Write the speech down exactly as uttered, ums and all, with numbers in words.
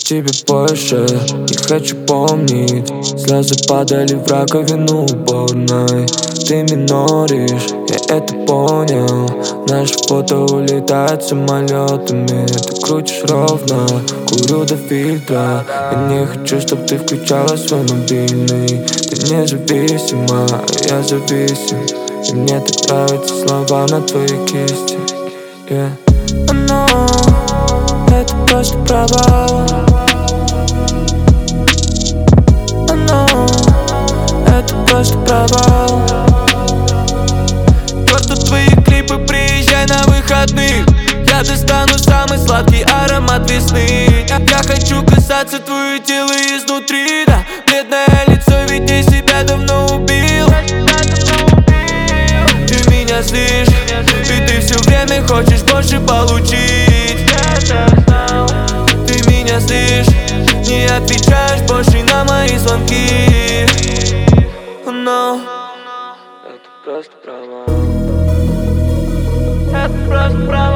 тебе больше не хочу помнить. Слезы падали в раковину уборной. Ты миноришь, я это понял. Наши фото улетают самолетами. Ты крутишь ровно, курю до фильтра. Я не хочу, чтоб ты включала свой мобильный. Ты независима, а я зависим. И мне так нравятся слова на твоей кисти, yeah. Но это просто провал. Но это просто провал. Черту твои клипы, приезжай на выходных. Я достану самый сладкий аромат весны. Я хочу касаться твое тело изнутри, да. Бледное лицо, ведь ты себя давно убил. Ты меня злишь, и ты все время хочешь больше получить. Ты меня злишь, не отвечаешь больше на мои звонки. Но это просто провал. Это просто провал.